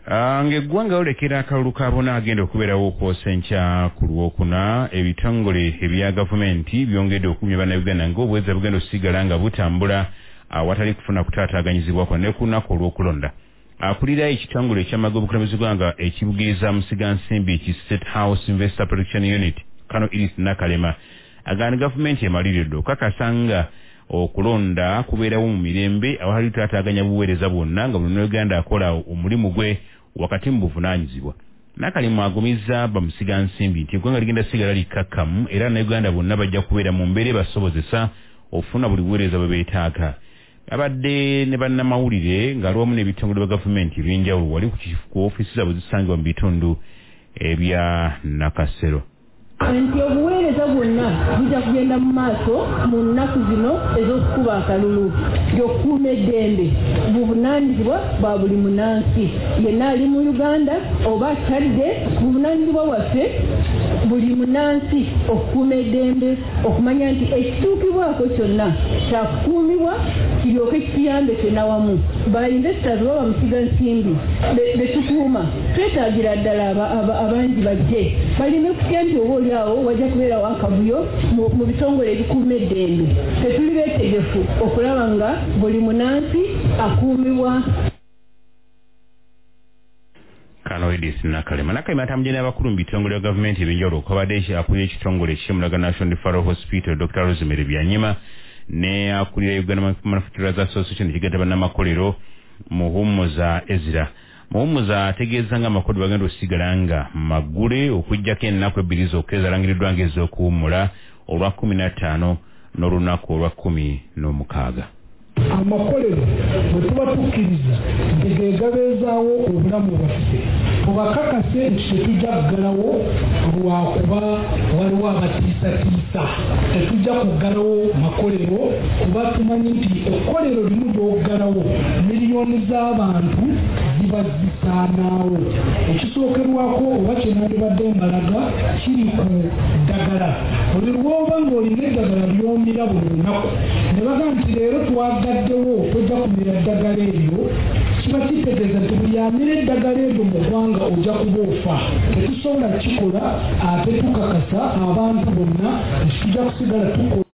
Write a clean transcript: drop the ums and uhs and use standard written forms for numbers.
Ng'eggwanga olekera akalulu kabona agenda okubeerawo okwosa enkya ku Lwokuna ebitongole ebya gavumenti byongedde okumya bannayuganda ng'obuweza bugenda osigala nga butambula awatali kufuna kutaataaganyizibwako ne ku lunaku olw'okulonda. Akulira ekitongole eky'amagobukulembeze gwanga ekibugiriza musigansimbi ki State House Investor Protection Unit Kano Iris Nakalema agana gavumenti emaliridde okakasa nga okulonda kubeerawo mu mirembe awatali kutaataaganya buweereza bwonna nga buli Uganda akola omulimu gwe wakati mu buvunaanyizibwa. Nakalema agumizza bamusigansimbi nti eggwanga ligenda sigala likkakkamu era Uganda bonna bajja kubeera mu mbeera ebasobozesa okufuna buli buweereza bwe beetaaga. Abadde ne bannamawulire ng'aliwamu n'ebitongole bya gavumenti eby'enjawulo wali ku ofiisi zaabwe zisangibwa mu bitundu ebya Nakasero. Nti obuweereza bwonna bujja kugenda mu maaso mu nnaku zino ez'okukuba akalulu gy'okukuuma eddembe buvunaanyizibwa bwa buli munnansi yenna ali mu Uganda oba atadde buvunaanyizibwa waffe buli munnansi okukuuma eddembe okumanya nti ekituukibwako kyonna kyakukuumibwa kiryoke kituyambe ffenna wamu. Ba-investors baba musigansimbi betukuuma twetaagira ddala abangi bajje baleme kutya nti oba awo wajja kubeerawo akavuyo mu bitongole ebikuuma eddembe. Tetuli beetegefu okulaba nga buli munnansi akuumibwa. Kano Iris Nakalema atambudde n'abakulu mu bitongole bya gavumenti ebyenjawulo okubadde akulira ekitongole ky'Emulaga National Referral Hospital Dr. Rosemary Byanyima ne akulira Uganda Manufacturers Association ekigatta bannamakolero Muhumuza Ezra. Muhumuza ategeeza nga amakolero bagenda osigala nga maggule okuggyako ennaku ebbiri zokka ezalangiriddwa ng'ez'okuwummula olwa 15 n'olunaku olwa 16. Amakolero bwe tuba tukkiriza nti gabeezaawo obulamu bwaffe tubakakase nti tetujja kuggalawo lwakuba waliwo abatiisatiisa. Tetujja kuggalawo makolero kuba tumanyi nti ekkolero limu ly'oggalawo miliyoni z'abantu ziba zisaanaawo. Ekisookerwako oba kye nandibadde mbalaga kiri ku ddagala. Buli lw'oba ng'olina eddagala ly'omira buli lunaku ne baga nti leero twagaddewo tojja kumira eddagala eryo, kiba kitegeeza nti buli amira eddagala eryo mu ggwanga ojja kuba ofa. Tetusobola kikola ate tukakasa abantu bonna tujja kusigala tukola